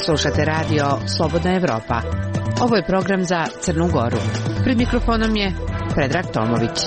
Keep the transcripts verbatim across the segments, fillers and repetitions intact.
Slušate radio Slobodna Evropa. Ovo je program za Crnu Goru. Pred mikrofonom je Predrag Tomović.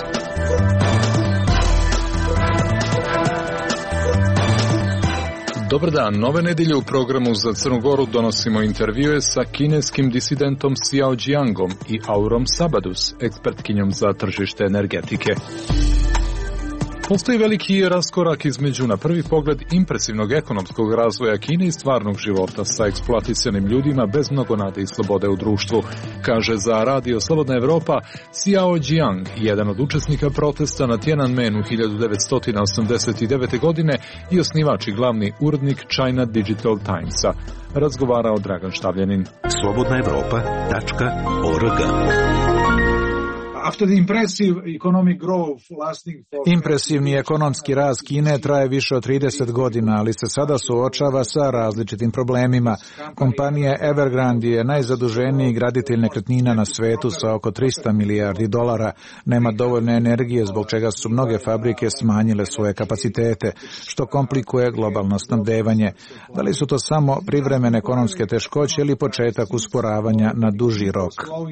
Dobar dan, nove nedelje u programu za Crnu Goru donosimo intervjue sa kineskim disidentom Xiao Jiangom i Aurom Sabadus, ekspertkinjom za tržište energetike. Postoji veliki raskorak između, na prvi pogled, impresivnog ekonomskog razvoja Kine i stvarnog života sa eksploatisanim ljudima bez mnogo nade i slobode u društvu, kaže za radio Slobodna Evropa Xiao Jiang, jedan od učesnika protesta na Tiananmenu hiljadu devetsto osamdeset devete. godine i osnivač i glavni urednik China Digital Timesa. Razgovarao Dragan Štavljanin. slobodna evropa tačka org. Impresivni ekonomski rast Kine traje više od trideset godina, ali se sada suočava sa različitim problemima. Kompanija Evergrande je najzaduženiji graditelj nekretnina na svetu sa oko trista milijardi dolara. Nema dovoljne energije, zbog čega su mnoge fabrike smanjile svoje kapacitete, što komplikuje globalno snabdevanje. Da li su to samo privremene ekonomske teškoće ili početak usporavanja na duži rok?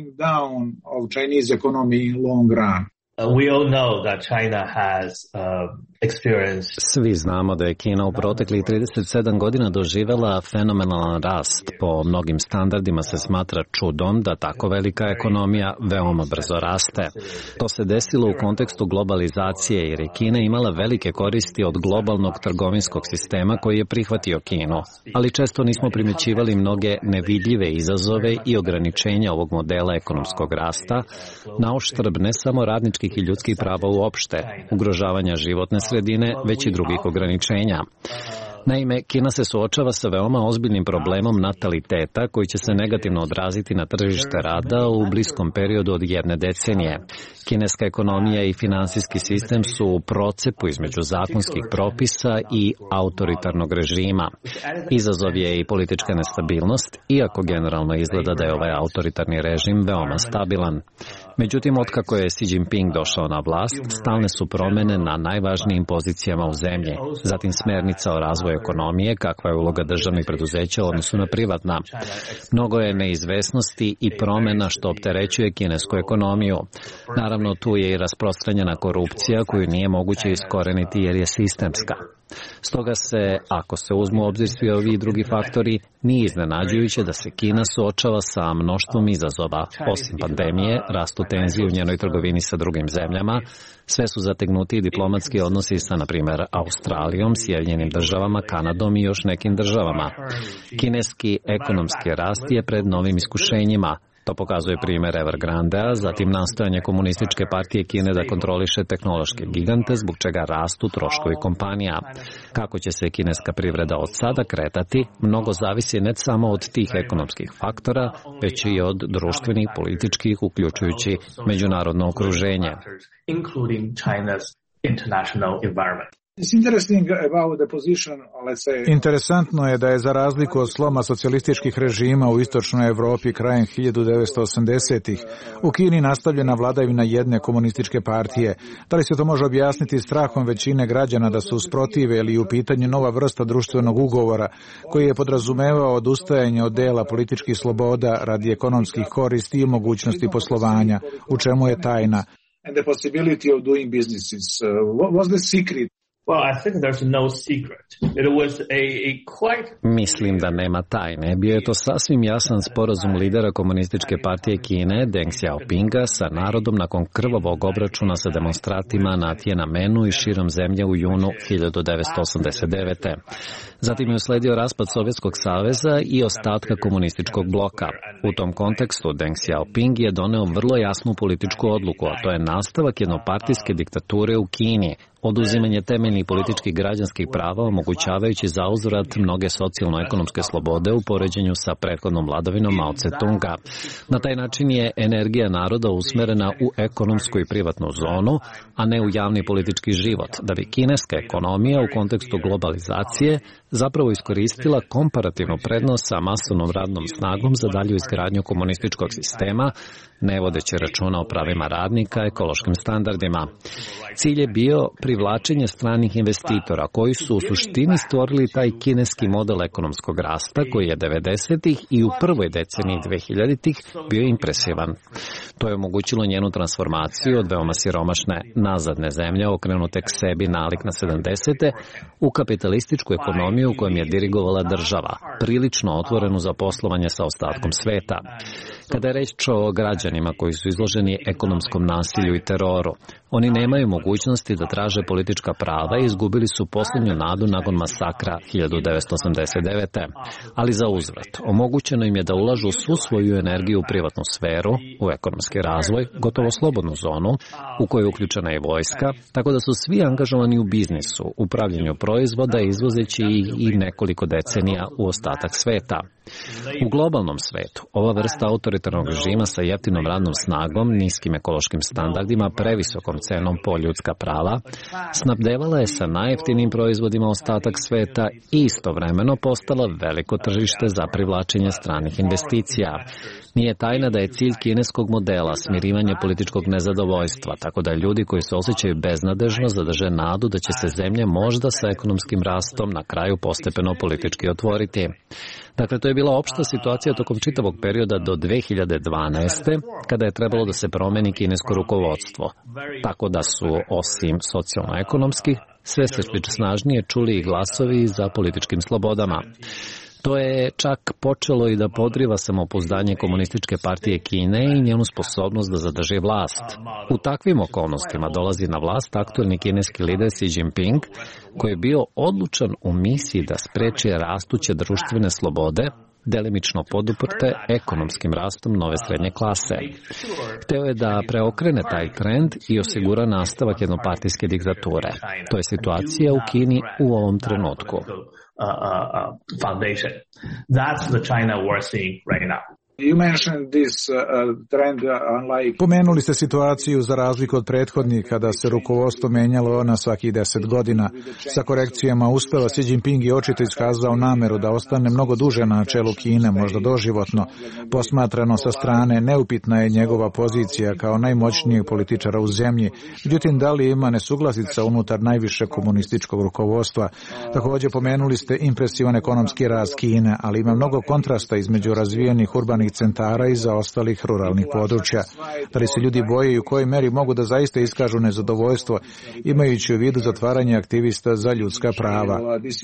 Long run. Uh, we all know that China has uh, experienced. Svi znamo da je Kina u proteklih trideset sedam godina doživela fenomenalan rast. Po mnogim standardima se smatra čudom da tako velika ekonomija veoma brzo raste. To se desilo u kontekstu globalizacije jer je Kina imala velike koristi od globalnog trgovinskog sistema koji je prihvatio Kinu. Ali često nismo primjećivali mnoge nevidljive izazove i ograničenja ovog modela ekonomskog rasta, na uštrb ne samo radničkih i ljudskih prava uopšte, ugrožavanja životne sredine, već i drugih ograničenja. Naime, Kina se suočava sa veoma ozbiljnim problemom nataliteta koji će se negativno odraziti na tržište rada u bliskom periodu od jedne decenije. Kineska ekonomija i finansijski sistem su u procepu između zakonskih propisa i autoritarnog režima. Izazov je i politička nestabilnost, iako generalno izgleda da je ovaj autoritarni režim veoma stabilan. Međutim, otkako je Xi Jinping došao na vlast, stalne su promene na najvažnijim pozicijama u zemlji. Zatim smernica o razvoju ekonomije, kakva je uloga državnih preduzeća u odnosu na privatna. Mnogo je neizvesnosti i promena što opterećuje kinesku ekonomiju. Naravno, tu je i rasprostranjena korupcija koju nije moguće iskoreniti jer je sistemska. Stoga se, ako se uzmu u obzir svi ovi drugi faktori, nije iznenađujuće da se Kina suočava sa mnoštvom izazova. Osim pandemije, rastu tenzije u njenoj trgovini sa drugim zemljama, sve su zategnuti diplomatski odnosi sa, na primjer, Australijom, Sjedinjenim državama, Kanadom i još nekim državama. Kineski ekonomski rast je pred novim iskušenjima. To pokazuje primjer Evergrandea, zatim nastojanje komunističke partije Kine da kontroliše tehnološke gigante, zbog čega rastu troškovi kompanija. Kako će se kineska privreda od sada kretati, mnogo zavisi ne samo od tih ekonomskih faktora, već i od društvenih, političkih, uključujući međunarodno okruženje. Interesantno je da je za razliku od sloma socijalističkih režima u istočnoj Evropi krajem hiljadu devetsto osamdesetih u Kini nastavljena vladavina jedne komunističke partije. Da li se to može objasniti strahom većine građana da se usprotive ili u pitanju nova vrsta društvenog ugovora koji je podrazumevao odustajanje od dela političkih sloboda radi ekonomskih koristi i mogućnosti poslovanja, u čemu je tajna? And the possibility of doing businesses. Uh, what was the secret? Well, I think there's no secret. It was a, a quite... Mislim da nema tajne. Bio je to sasvim jasan sporazum lidera komunističke partije Kine, Deng Xiaopinga, sa narodom nakon krvavog obračuna sa demonstratima na Tiananmenu i širom zemlje u junu hiljadu devetsto osamdeset devete. Zatim je usledio raspad Sovjetskog saveza i ostatka komunističkog bloka. U tom kontekstu Deng Xiaoping je doneo vrlo jasnu političku odluku, a to je nastavak jednopartijske diktature u Kini, oduzimanje temeljnih političkih građanskih prava omogućavajući zauzvrat mnoge socijalno-ekonomske slobode u poređenju sa prethodnom vladavinom Mao Tse-tunga. Na taj način je energija naroda usmerena u ekonomsku i privatnu zonu, a ne u javni politički život, da bi kineska ekonomija u kontekstu globalizacije zapravo iskoristila komparativnu prednost sa masovnom radnom snagom za dalju izgradnju komunističkog sistema, ne vodeći računa o pravima radnika, ekološkim standardima. Cilj je bio privlačenje stranih investitora koji su u suštini stvorili taj kineski model ekonomskog rasta koji je devedesetih i u prvoj deceniji dvehiljaditih bio impresivan. To je omogućilo njenu transformaciju od veoma siromašne nazadne zemlje okrenute k sebi nalik na sedamdesete u kapitalističku ekonomiju kojom je dirigovala država, prilično otvorenu za poslovanje sa ostatkom sveta. Kada je reč o građanima koji su izloženi ekonomskom nasilju i teroru, oni nemaju mogućnosti da traže politička prava i izgubili su posljednju nadu nakon masakra hiljadu devetsto osamdeset devete. Ali za uzvrat, omogućeno im je da ulažu svu svoju energiju u privatnu sferu, u ekonomski razvoj, gotovo slobodnu zonu, u kojoj je uključena i vojska, tako da su svi angažovani u biznisu, upravljanju proizvoda, izvozeći ih i nekoliko decenija u ostatak sveta. U globalnom svetu, ova vrsta autoritarnog režima sa jeftinom radnom snagom, niskim ekološkim standardima, previsokom cenom po ljudska prava, snabdevala je sa najjeftinijim proizvodima ostatak sveta i istovremeno postala veliko tržište za privlačenje stranih investicija. Nije tajna da je cilj kineskog modela smirivanje političkog nezadovoljstva, tako da ljudi koji se osjećaju beznadežno zadrže nadu da će se zemlje možda sa ekonomskim rastom na kraju postepeno politički otvoriti. Dakle, to je bila opšta situacija tokom čitavog perioda do dve hiljade dvanaeste. kada je trebalo da se promeni kinesko rukovodstvo. Tako da su, osim socijalno-ekonomskih, sve se snažnije čuli i glasovi za političkim slobodama. To je čak počelo i da podriva samopouzdanje Komunističke partije Kine i njenu sposobnost da zadrži vlast. U takvim okolnostima dolazi na vlast aktuelni kineski lider Xi Jinping, koji je bio odlučan u misiji da spreči rastuće društvene slobode, delimično poduprte ekonomskim rastom nove srednje klase. Hteo je da preokrene taj trend i osigura nastavak jednopartijske diktature. To je situacija u Kini u ovom trenutku. Uh, uh, foundation. That's the China we're seeing right now. You mentioned this uh, trend unlike... Pomenuli ste situaciju za razliku od prethodnika da se rukovodstvo menjalo na svakih deset godina. Sa korekcijama Ustava Xi Jinping je očito iskazao nameru da ostane mnogo duže na čelu Kine, možda doživotno. Posmatrano sa strane, neupitna je njegova pozicija kao najmoćnijeg političara u zemlji. Međutim, da li ima nesuglasica unutar najviše komunističkog rukovodstva? Također pomenuli ste impresivan ekonomski rast Kine, ali ima mnogo kontrasta između razvijenih urbanih centara i za ostalih ruralnih područja. Da li se ljudi boje i u kojoj meri mogu da zaista iskažu nezadovoljstvo, imajući u vidu zatvaranje aktivista za ljudska prava?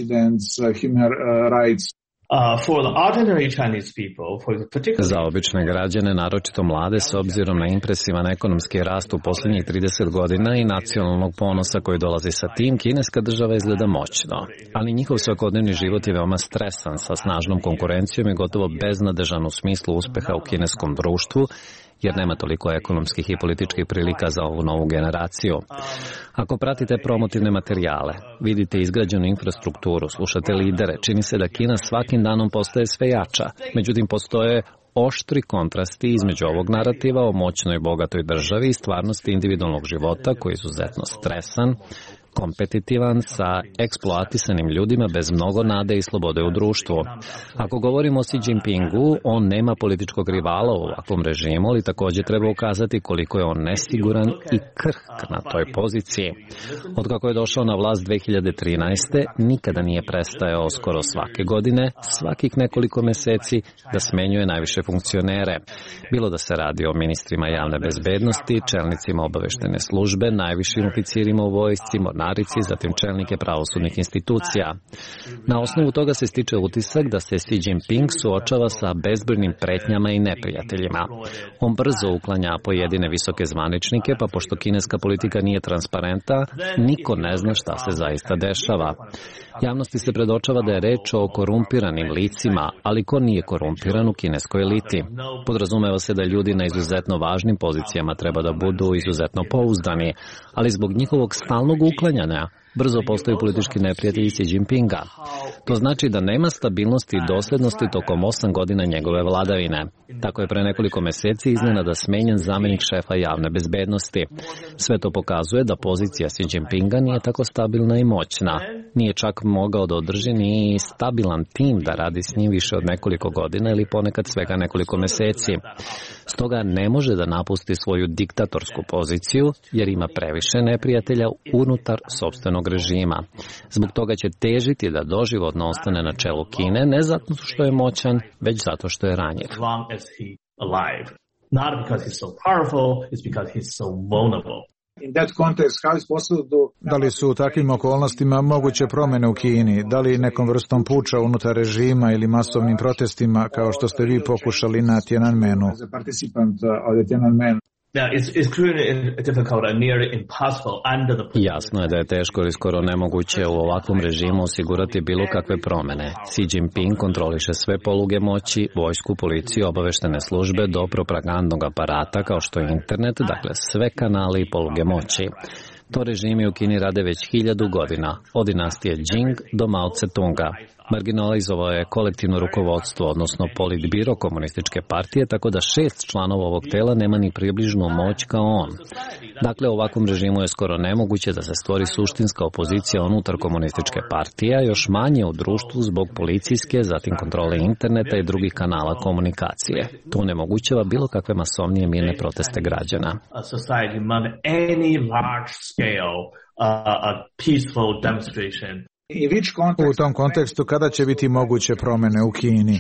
Za obične građane, naročito mlade, s obzirom na impresivan ekonomski rast u posljednjih trideset godina i nacionalnog ponosa koji dolazi sa tim, kineska država izgleda moćno. Ali njihov svakodnevni život je veoma stresan, sa snažnom konkurencijom i gotovo beznadežan u smislu uspeha u kineskom društvu, jer nema toliko ekonomskih i političkih prilika za ovu novu generaciju. Ako pratite promotivne materijale, vidite izgrađenu infrastrukturu, slušate lidere, čini se da Kina svakim danom postaje sve jača. Međutim, postoje oštri kontrasti između ovog narativa o moćnoj i bogatoj državi i stvarnosti individualnog života koji je izuzetno stresan, kompetitivan, sa eksploatisanim ljudima bez mnogo nade i slobode u društvu. Ako govorimo o Xi Jinpingu, on nema političkog rivala u ovakvom režimu, ali također treba ukazati koliko je on nesiguran i krhk na toj poziciji. Od kako je došao na vlast dve hiljade trinaeste. nikada nije prestajao skoro svake godine, svakih nekoliko meseci, da smenjuje najviše funkcionere. Bilo da se radi o ministrima javne bezbednosti, čelnicima obaveštene službe, najvišim oficirima u vojsci, mornarici, zatim čelnike pravosudnih institucija. Na osnovu toga se stiče utisak da se Xi Jinping suočava sa bezbrojnim pretnjama i neprijateljima. On brzo uklanja pojedine visoke zvaničnike, pa pošto kineska politika nije transparenta, niko ne zna šta se zaista dešava. Javnosti se predočava da je reč o korumpiranim licima, ali ko nije korumpiran u kineskoj eliti? Podrazumeva se da ljudi na izuzetno važnim pozicijama treba da budu izuzetno pouzdani, ali zbog njihovog stalnog uklanjanja brzo postaju politički neprijatelji Xi Jinpinga. To znači da nema stabilnosti i doslednosti tokom osam godina njegove vladavine. Tako je pre nekoliko meseci iznenada smenjen zamenik šefa javne bezbednosti. Sve to pokazuje da pozicija Xi Jinpinga nije tako stabilna i moćna. Nije čak mogao da održi ni stabilan tim da radi s njim više od nekoliko godina ili ponekad svega nekoliko meseci. Stoga ne može da napusti svoju diktatorsku poziciju jer ima previše neprijatelja unutar sopstvenog režima. Zbog toga će težiti da doživotno ostane na čelu Kine, ne zato što je moćan, već zato što je ranjiv. Da li su u takvim okolnostima moguće promene u Kini? Da li nekom vrstom puča unutar režima ili masovnim protestima, kao što ste vi pokušali na Tiananmenu? Jasno je da je teško ili skoro nemoguće u ovakvom režimu osigurati bilo kakve promene. Xi Jinping kontroliše sve poluge moći, vojsku, policiju, obaveštene službe do propagandnog aparata kao što je internet, dakle sve kanale i poluge moći. To režimi u Kini rade već hiljadu godina, od dinastije Jing do Mao Tse-tunga. Marginalizovao je kolektivno rukovodstvo, odnosno politbiro komunističke partije, tako da šest članova ovog tela nema ni približnu moć kao on. Dakle, u ovakvom režimu je skoro nemoguće da se stvori suštinska opozicija unutar komunističke partije, a još manje u društvu zbog policijske, zatim kontrole interneta i drugih kanala komunikacije. To onemogućava bilo kakve masovnije mirne proteste građana. U tom kontekstu, kada će biti moguće promene u Kini?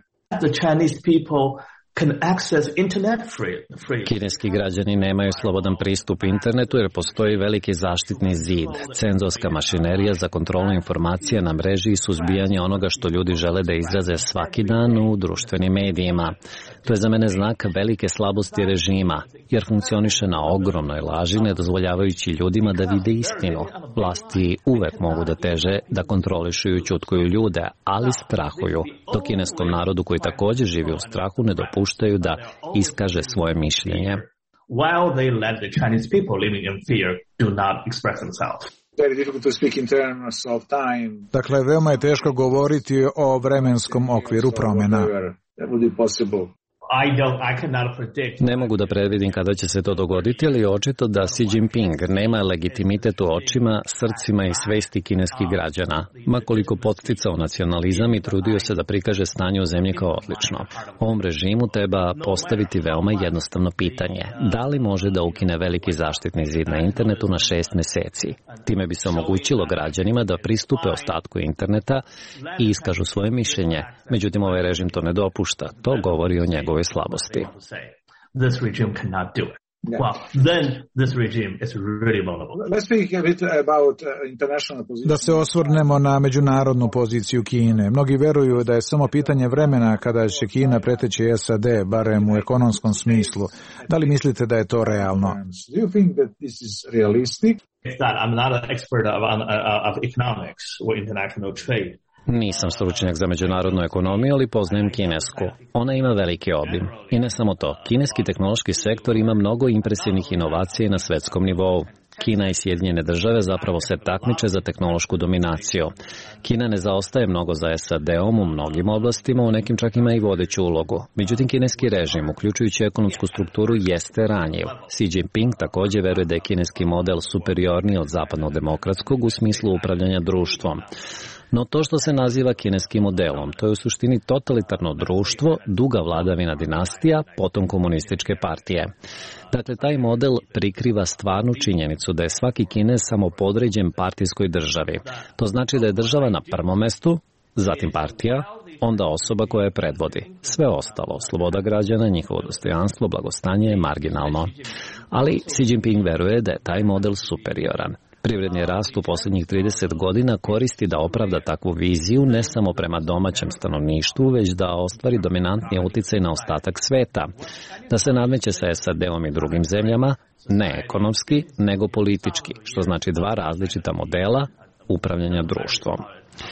Kineski građani nemaju slobodan pristup internetu jer postoji veliki zaštitni zid, cenzorska mašinerija za kontrolu informacija na mreži i suzbijanje onoga što ljudi žele da izraze svaki dan u društvenim medijima. To je za mene znak velike slabosti režima, jer funkcioniše na ogromnoj laži, ne dozvoljavajući ljudima da vide istinu. Vlasti uvek mogu da teže da kontrolišu i ućutkuju ljude, ali strahuju, dok kineskom narodu koji takođe živi u strahu ne dopuštaju da iskaže svoje mišljenje. While they let the Chinese people living in fear do not express themselves. Dakle, veoma je teško govoriti o vremenskom okviru promjena. Ne mogu da predvidim kada će se to dogoditi, ali je očito da Xi Jinping nema legitimitet u očima, srcima i svesti kineskih građana, makoliko podsticao nacionalizam i trudio se da prikaže stanje u zemlji kao odlično. Ovom režimu treba postaviti veoma jednostavno pitanje. Da li može da ukine veliki zaštitni zid na internetu na šest meseci? Time bi se omogućilo građanima da pristupe ostatku interneta i iskažu svoje mišljenje. Međutim, ovaj režim to ne dopušta. To govori o njegovoj slabosti. Da se osvrnemo na međunarodnu poziciju Kine. Mnogi veruju da je samo pitanje vremena kada će Kina preteći S A D, barem u ekonomskom smislu. Da li mislite da je to realno? I'm not an expert of, of economics or international trade. Nisam stručnjak za međunarodnu ekonomiju, ali poznajem kinesku. Ona ima veliki obim. I ne samo to, kineski tehnološki sektor ima mnogo impresivnih inovacija na svetskom nivou. Kina i Sjedinjene države zapravo se takmiče za tehnološku dominaciju. Kina ne zaostaje mnogo za S A D-om u mnogim oblastima, u nekim čak ima i vodeću ulogu. Međutim, kineski režim, uključujući ekonomsku strukturu, jeste ranjiv. Xi Jinping takođe veruje da je kineski model superiorniji od zapadno-demokratskog u smislu upravljanja društvom. No to što se naziva kineskim modelom, to je u suštini totalitarno društvo, duga vladavina dinastija, potom komunističke partije. Dakle, taj model prikriva stvarnu činjenicu da je svaki Kinez samo podređen partijskoj državi. To znači da je država na prvom mestu, zatim partija, onda osoba koja je predvodi. Sve ostalo, sloboda građana, njihovo dostojanstvo, blagostanje je marginalno. Ali Xi Jinping veruje da je taj model superioran. Privredni rast u posljednjih trideset godina koristi da opravda takvu viziju ne samo prema domaćem stanovništvu, već da ostvari dominantni uticaj na ostatak sveta, da se nadmeće sa S A D-om i drugim zemljama, ne ekonomski, nego politički, što znači dva različita modela upravljanja društvom.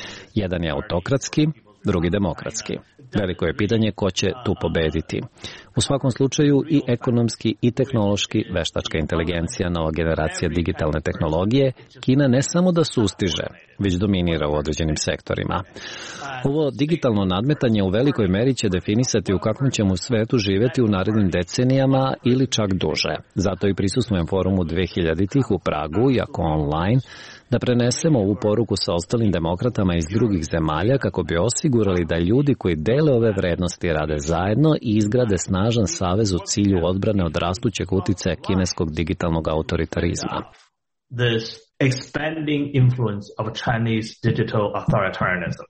Jedan je autokratski, drugi demokratski. Veliko je pitanje ko će tu pobediti. U svakom slučaju i ekonomski i tehnološki veštačka inteligencija, nova generacija digitalne tehnologije, Kina ne samo da sustiže, već dominira u određenim sektorima. Ovo digitalno nadmetanje u velikoj meri će definisati u kakvom ćemo svetu živjeti u narednim decenijama ili čak duže. Zato i prisustvujem forumu dve hiljaditih u Pragu, iako online, da prenesemo ovu poruku sa ostalim demokratama iz drugih zemalja kako bi osigurali da ljudi koji dele ove vrednosti rade zajedno i izgrade snažan savez u cilju odbrane od rastućeg uticaja kineskog digitalnog autoritarizma. This expanding influence of Chinese digital authoritarianism.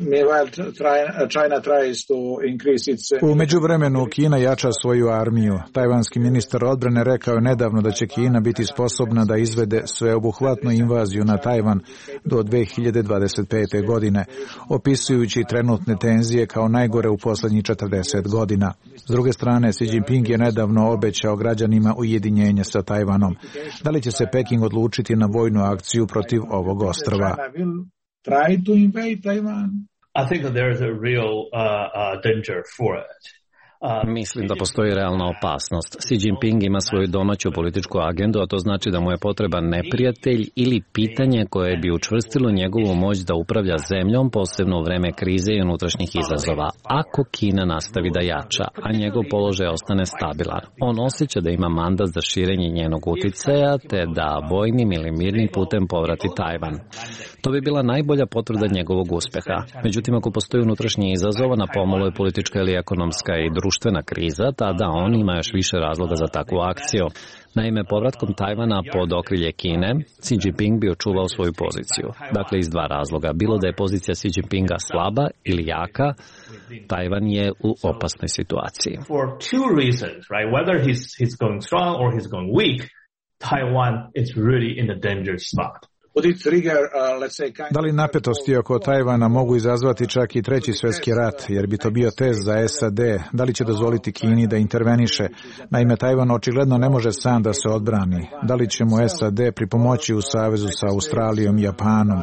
U međuvremenu Kina jača svoju armiju. Tajvanski ministar odbrane rekao je nedavno da će Kina biti sposobna da izvede sveobuhvatnu invaziju na Tajvan do dve hiljade dvadeset pete. godine, opisujući trenutne tenzije kao najgore u posljednjih četrdeset godina. S druge strane, Xi Jinping je nedavno obećao građanima ujedinjenje sa Tajvanom. Da li će se Peking odlučiti na vojnu akciju protiv ovog ostrva? Try to invade Taiwan. I think that there is a real uh, uh, danger for it. Mislim da postoji realna opasnost. Xi Jinping ima svoju domaću političku agendu, a to znači da mu je potreban neprijatelj ili pitanje koje bi učvrstilo njegovu moć da upravlja zemljom, posebno u vreme krize i unutrašnjih izazova. Ako Kina nastavi da jača, a njegov položaj ostane stabilan, on osjeća da ima mandat za širenje njenog uticaja, te da vojnim ili mirnim putem povrati Tajvan. To bi bila najbolja potvrda njegovog uspeha. Međutim, ako postoji unutrašnji izazov, na pomolu je politička ili ekonomska i društvena kriza, tada on ima još više razloga za takvu akciju. Naime, povratkom Tajvana pod okrilje Kine, Xi Jinping bi očuvao svoju poziciju. Dakle, iz dva razloga. Bilo da je pozicija Xi Jinpinga slaba ili jaka, Tajvan je u opasnoj situaciji. For two reasons, right? Whether he's he's going strong or he's going weak, Taiwan is really in a dangerous spot. Da li napetosti oko Tajvana mogu izazvati čak i treći svjetski rat, jer bi to bio test za S A D? Da li će dozvoliti Kini da interveniše? Naime, Tajvan očigledno ne može sam da se odbrani. Da li će mu S A D pripomoći u savezu sa Australijom i Japanom?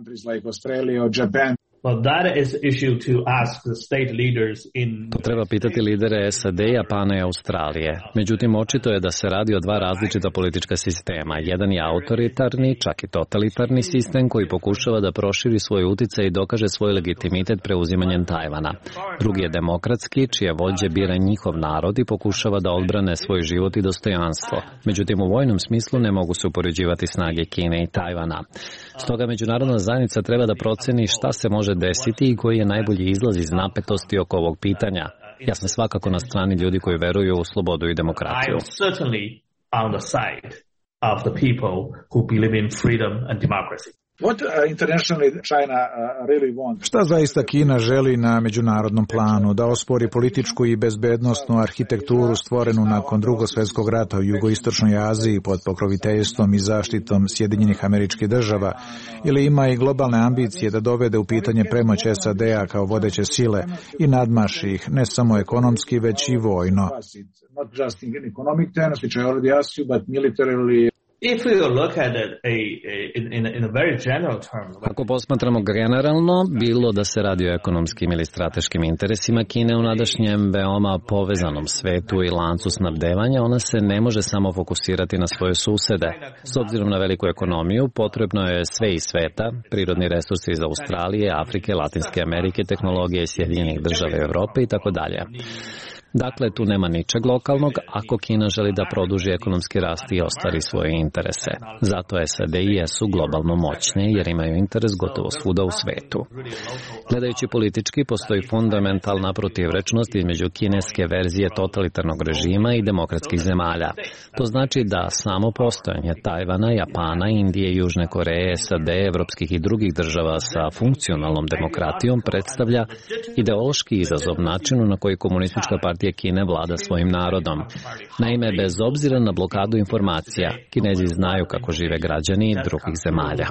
Well, that is an issue to ask the state leaders in... To treba pitati lidere S A D, Japana i Australije. Međutim, očito je da se radi o dva različita politička sistema. Jedan je autoritarni, čak i totalitarni sistem koji pokušava da proširi svoj uticaj i dokaže svoj legitimitet preuzimanjem Tajvana. Drugi je demokratski, čije vođe bira njihov narod i pokušava da odbrane svoj život i dostojanstvo. Međutim, u vojnom smislu ne mogu se upoređivati snage Kine i Tajvana. Stoga međunarodna zajednica treba da proceni šta se može desiti i koji je najbolji izlaz iz napetosti oko ovog pitanja. Ja sam svakako na strani ljudi koji veruju u slobodu i demokratiju. I am certainly on the side of the people who believe in freedom and democracy. What uh, internationally China uh, really wants? Šta zaista Kina želi na međunarodnom planu? Da ospori političku i bezbednosnu arhitekturu stvorenu nakon Drugog svjetskog rata u jugoistočnoj Aziji pod pokroviteljstvom i zaštitom Sjedinjenih Američkih Država, ili ima i globalne ambicije da dovede u pitanje premoć S A D-a kao vodeće sile i nadmaši ih ne samo ekonomski, već i vojno? Not just in economic terms, which I already asked you, but militarily. If we look at it a, a, in, in a very general term, ako posmatramo generalno, bilo da se radi o ekonomskim ili strateškim interesima Kine u nadašnjem veoma povezanom svetu i lancu snabdevanja, ona se ne može samo fokusirati na svoje susede. S obzirom na veliku ekonomiju, potrebno je sve iz sveta, prirodni resursi iz Australije, Afrike, Latinske Amerike, tehnologije Sjedinjenih Država i Evrope i tako dalje. Dakle, tu nema ničeg lokalnog ako Kina želi da produži ekonomski rast i ostvari svoje interese. Zato S A D i jesu globalno moćne jer imaju interes gotovo svuda u svetu. Gledajući politički, postoji fundamentalna protivrečnost između kineske verzije totalitarnog režima i demokratskih zemalja. To znači da samo postojanje Tajvana, Japana, Indije, Južne Koreje, S A D, evropskih i drugih država sa funkcionalnom demokratijom predstavlja ideološki izazov načinu na koji komunistička partija Kine vlada svojim narodom. Naime, bez obzira na blokadu informacija, Kinezi znaju kako žive građani drugih zemalja.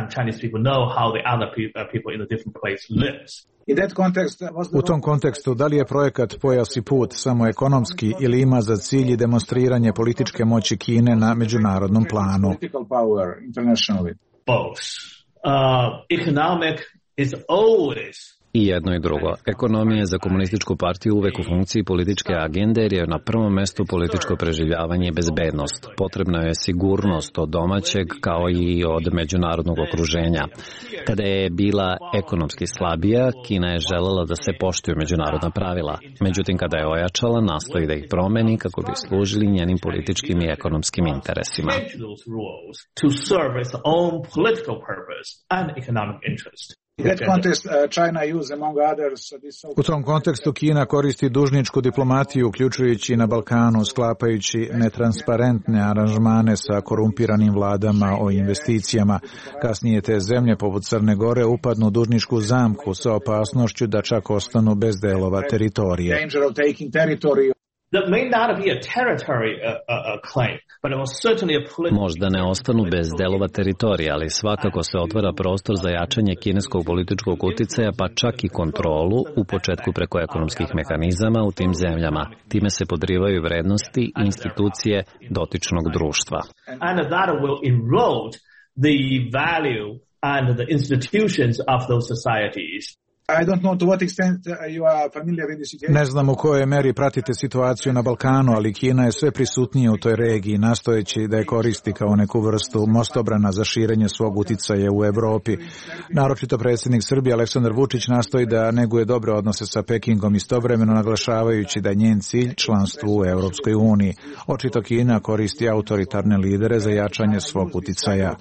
U tom kontekstu, da li je projekat Pojas i put samo ekonomski ili ima za cilj demonstriranje političke moći Kine na međunarodnom planu? Both. Uh, economic is always I jedno i drugo. Ekonomija je za komunističku partiju uvek u funkciji političke agende jer je na prvom mestu političko preživljavanje i bezbednost. Potrebna je sigurnost od domaćeg kao i od međunarodnog okruženja. Kada je bila ekonomski slabija, Kina je želela da se poštuju međunarodna pravila. Međutim, kada je ojačala, nastoji da ih promeni kako bi služili njenim političkim i ekonomskim interesima. U tom kontekstu Kina koristi dužničku diplomatiju, uključujući na Balkanu, sklapajući netransparentne aranžmane sa korumpiranim vladama o investicijama. Kasnije te zemlje, poput Crne Gore, upadnu u dužničku zamku sa opasnošću da čak ostanu bez delova teritorije. Možda ne ostanu bez delova teritorija, ali svakako se otvara prostor za jačanje kineskog političkog uticaja, pa čak i kontrolu, u početku preko ekonomskih mehanizama u tim zemljama. Time se podrivaju vrednosti i institucije dotičnog društva. Ne znam u kojoj meri pratite situaciju na Balkanu, ali Kina je sve prisutnija u toj regiji, nastojeći da je koristi kao neku vrstu mostobrana za širenje svog uticaja u Evropi. Naročito predsjednik Srbije Aleksandar Vučić nastoji da neguje dobre odnose sa Pekingom, istovremeno naglašavajući da je njen cilj članstvo u Europskoj uniji. Očito Kina koristi autoritarne lidere za jačanje svog uticaja.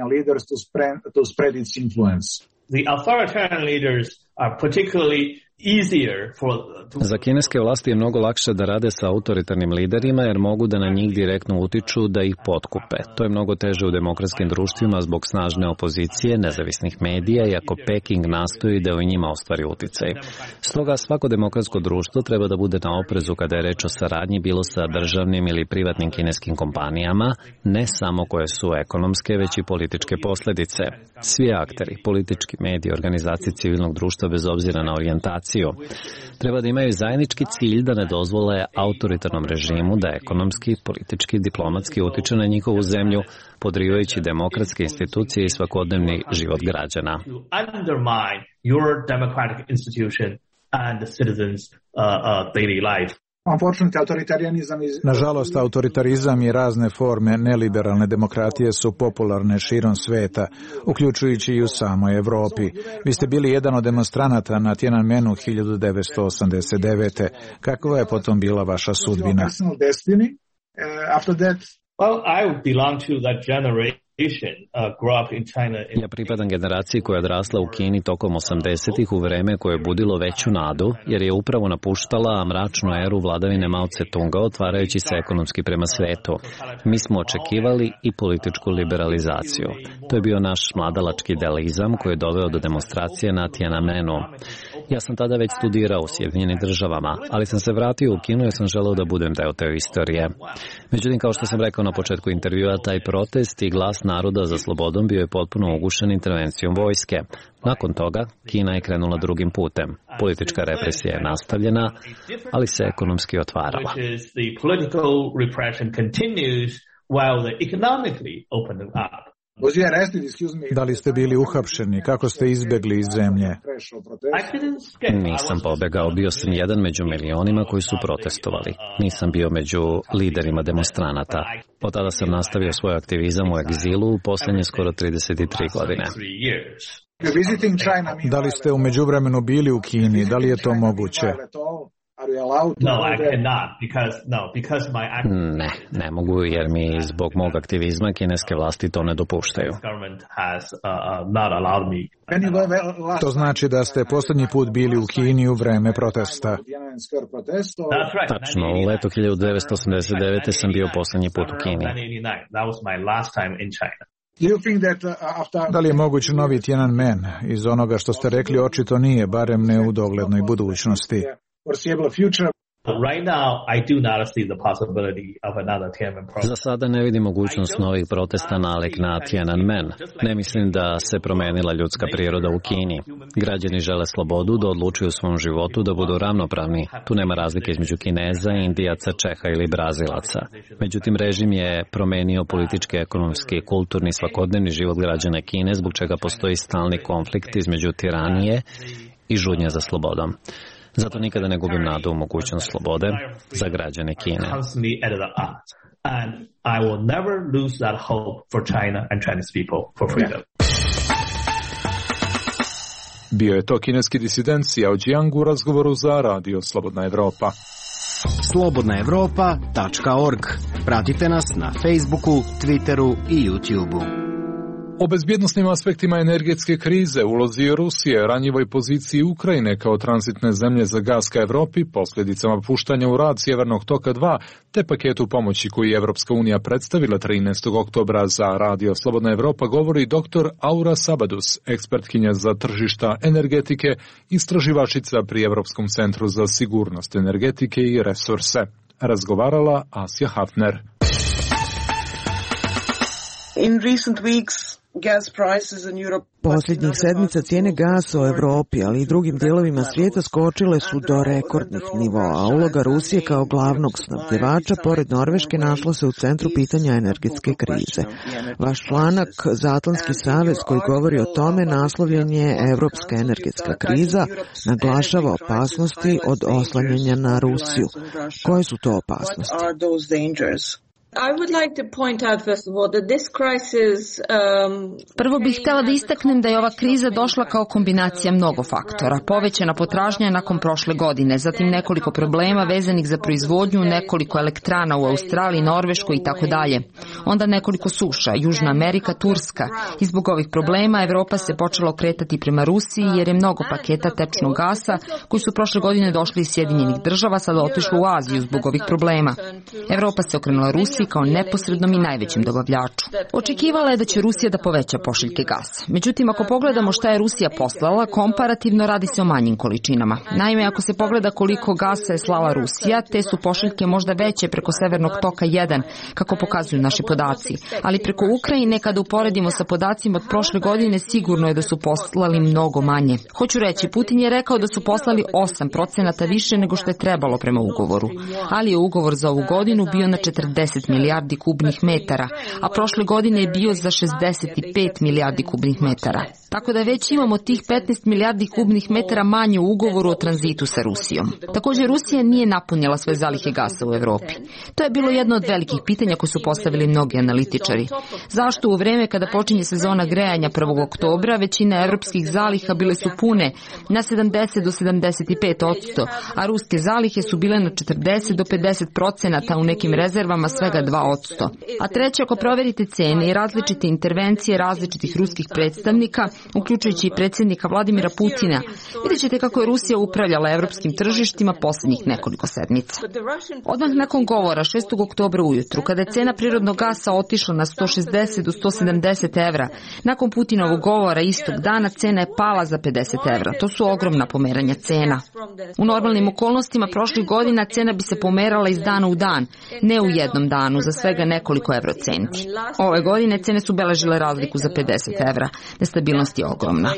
The authoritarian leaders are particularly easier for... Za kineske vlasti je mnogo lakše da rade sa autoritarnim liderima jer mogu da na njih direktno utiču da ih potkupe. To je mnogo teže u demokratskim društvima zbog snažne opozicije, nezavisnih medija, iako Peking nastoji da u njima ostvari uticaj. Stoga svako demokratsko društvo treba da bude na oprezu kada je reč o saradnji bilo sa državnim ili privatnim kineskim kompanijama, ne samo koje su ekonomske, već i političke posledice. Svi akteri, politički mediji, organizacije civilnog društva bez obzira na orijentaciju, treba da imaju zajednički cilj da ne dozvole autoritarnom režimu da ekonomski, politički, diplomatski utiče na njihovu zemlju, podrivajući demokratske institucije i svakodnevni život građana. Nažalost, autoritarizam i razne forme neliberalne demokratije su popularne širom sveta, uključujući i u samoj Evropi. Vi ste bili jedan od demonstranata na Tiananmenu hiljadu devetsto osamdeset devete. Kakva je potom bila vaša sudbina? Ja pripadam generaciji koja je odrasla u Kini tokom osamdesetih u vreme koje je budilo veću nadu, jer je upravo napuštala mračnu eru vladavine Mao Tse-tunga, otvarajući se ekonomski prema svetu. Mi smo očekivali i političku liberalizaciju. To je bio naš mladalački idealizam koji je doveo do demonstracije na Tiananmenu. Ja sam tada već studirao u Sjedinjenim državama, ali sam se vratio u Kinu jer sam želeo da budem deo te istorije. Međutim, kao što sam rekao na početku intervjua, taj protest i glas naroda za slobodom bio je potpuno ugušen intervencijom vojske. Nakon toga, Kina je krenula drugim putem. Politička represija je nastavljena, ali se ekonomski otvarala. Da li ste bili uhapšeni? Kako ste izbegli iz zemlje? Nisam pobegao, bio sam jedan među milionima koji su protestovali. Nisam bio među liderima demonstranata. Od tada sam nastavio svoj aktivizam u egzilu u posljednje skoro trideset tri godine. Da li ste u međuvremenu bili u Kini? Da li je to moguće? Ne, ne mogu jer mi zbog mog aktivizma kineske vlasti to ne dopuštaju. To znači da ste posljednji put bili u Kini u vreme protesta. Tačno, u leto hiljadu devetsto osamdeset devete sam bio posljednji put u Kini. Da li je moguć novi Tiananmen? Iz onoga što ste rekli očito nije, barem ne u doglednoj budućnosti. Za sada ne vidim mogućnost novih protesta nalik na Tiananmen. Ne mislim da se promenila ljudska priroda u Kini. Građani žele slobodu da odlučuju u svom životu da budu ravnopravni. Tu nema razlike između Kineza, Indijaca, Čeha ili Brazilaca. Međutim, režim je promenio politički, ekonomski, kulturni, svakodnevni život građana Kine, zbog čega postoji stalni konflikt između tiranije i žudnja za slobodom. Zato nikada ne gubim nadu u mogućnost slobode za građane Kine. And I will never lose that hope for China and Chinese people for freedom. Bio je to kineski disident Xiao Jiang u razgovoru za Radio Slobodna Evropa. slobodna evropa tačka org. Pratite nas na Facebooku, Twitteru i YouTubeu. O bezbjednosnim aspektima energetske krize, ulozi Rusije, ranjivoj poziciji Ukrajine kao tranzitne zemlje za gas ka Evropi, posljedicama puštanja u rad Sjevernog toka dva, te paketu pomoći koji je Evropska unija predstavila trinaestog oktobra za Radio Slobodna Evropa, govori doktor Aura Sabadus, ekspertkinja za tržišta energetike, istraživačica pri Evropskom centru za sigurnost energetike i resurse. Razgovarala Asja Hafner. In recent weeks, gas prices in Europe... Posljednjih sedmica cijene gasa u Evropi, ali i drugim dijelovima svijeta skočile su do rekordnih nivoa, a uloga Rusije kao glavnog snabdjevača pored Norveške našla se u centru pitanja energetske krize. Vaš članak za Atlantski savez koji govori o tome naslovljen je Evropska energetska kriza, naglašava opasnosti od oslanjanja na Rusiju. Koje su to opasnosti? Prvo bih htjela da istaknem da je ova kriza došla kao kombinacija mnogo faktora. Povećana potražnja nakon prošle godine, zatim nekoliko problema vezanih za proizvodnju, nekoliko elektrana u Australiji, Norveškoj i tako dalje. Onda nekoliko suša, Južna Amerika, Turska. I zbog ovih problema Evropa se počela okretati prema Rusiji jer je mnogo paketa tečnog gasa koji su prošle godine došli iz Sjedinjenih država sada otišli u Aziju zbog ovih problema. Evropa se okrenula Rusiji kao neposrednom i najvećem dobavljaču. Očekivala je da će Rusija da poveća pošiljke gasa. Međutim, ako pogledamo šta je Rusija poslala, komparativno radi se o manjim količinama. Naime, ako se pogleda koliko gasa je slala Rusija, te su pošiljke možda veće preko Severnog toka jedan, kako pokazuju naši podaci. Ali preko Ukrajine, kada uporedimo sa podacima od prošle godine, sigurno je da su poslali mnogo manje. Hoću reći, Putin je rekao da su poslali osam procenata više nego što je trebalo prema ugovoru. Ali je ugovor za ovu godinu bio na četrdeset milijardi kubnih metara, a prošle godine je bio za šezdeset pet milijardi kubnih metara. Tako da već imamo tih petnaest milijardi kubnih metara manje u ugovoru o tranzitu sa Rusijom. Također Rusija nije napunila sve zalihe gasa u Evropi. To je bilo jedno od velikih pitanja koje su postavili mnogi analitičari. Zašto u vreme kada počinje sezona grejanja prvog oktobra većina evropskih zaliha bile su pune na sedamdeset do sedamdeset pet posto, a ruske zalihe su bile na četrdeset do pedeset procenata, u nekim rezervama svega dva posto. A treće, ako proverite cene i različite intervencije različitih ruskih predstavnika, uključujući i predsjednika Vladimira Putina, vidjet ćete kako je Rusija upravljala evropskim tržištima posljednjih nekoliko sedmica. Odmah nakon govora šestog oktobra ujutru, kada je cena prirodnog gasa otišla na sto šezdeset do sto sedamdeset evra, nakon Putinovog govora istog dana cena je pala za pedeset evra. To su ogromna pomeranja cena. U normalnim okolnostima prošlih godina cena bi se pomerala iz dana u dan, ne u jednom danu, za svega nekoliko evrocenti. Ove godine cene su beležile razliku za pedeset evra. Nestabilnost je ogromna.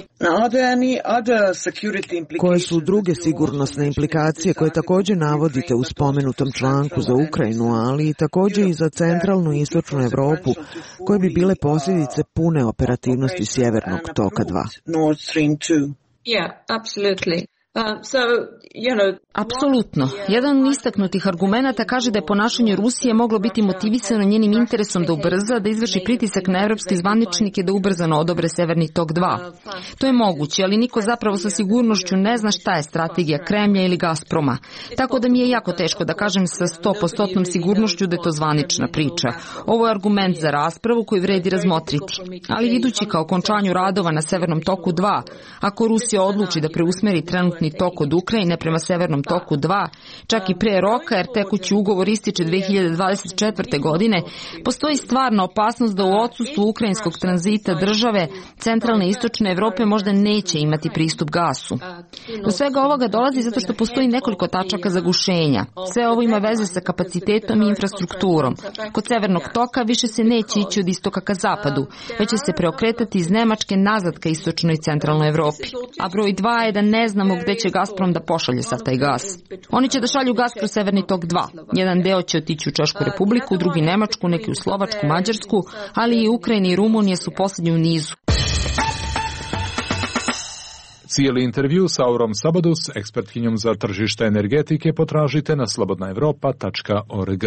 Koje su druge sigurnosne implikacije koje također navodite u spomenutom članku za Ukrajinu, ali i također i za centralnu i istočnu Evropu, koje bi bile posljedice pune operativnosti Sjevernog toka dva? Yeah, absolutely. Uh, so, you know, Apsolutno. Jedan od istaknutih argumenata kaže da je ponašanje Rusije moglo biti motivisano njenim interesom da ubrza, da izvrši pritisak na evropske zvaničnike da ubrzano odobre Severni tok dva. To je moguće, ali niko zapravo sa sigurnošću ne zna šta je strategija Kremlja ili Gazproma. Tako da mi je jako teško da kažem sa sto posto sigurnošću da je to zvanična priča. Ovo je argument za raspravu koji vredi razmotriti. Ali idući ka okončanju radova na Severnom toku dva, ako Rusija odluči da preusmeri trenutni tok od Ukrajine prema Severnom toku dva, čak i pre roka, jer tekući ugovor ističe dve hiljade dvadeset četvrte. godine, postoji stvarna opasnost da u odsustvu ukrajinskog tranzita države centralne i istočne Evrope možda neće imati pristup gasu. Do svega ovoga dolazi zato što postoji nekoliko tačaka zagušenja. Sve ovo ima veze sa kapacitetom i infrastrukturom. Kod Severnog toka više se neće ići od istoka ka zapadu, već će se preokretati iz Nemačke nazad ka istočnoj i centralnoj Evropi. A broj dva je da ne znamo gde će Gazprom da pošalje sav taj gas. Oni će da šalju gas kroz Severni tok dva. Jedan deo će otići u Češku Republiku, drugi Nemačku, neki u Slovačku, Mađarsku, ali i Ukrajina i Rumunija su posljednji u nizu. Cijeli intervju sa Aurom Sabadus, ekspertkinjom za tržište energetike, potražite na slobodna evropa tačka org.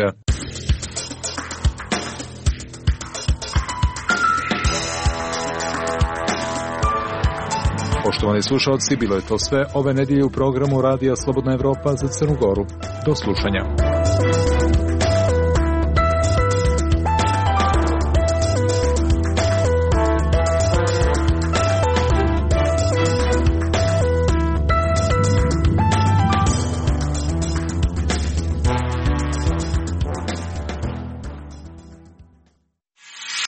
Poštovani slušalci, bilo je to sve ove nedjelje u programu Radija Slobodna Evropa za Crnu Goru. Do slušanja.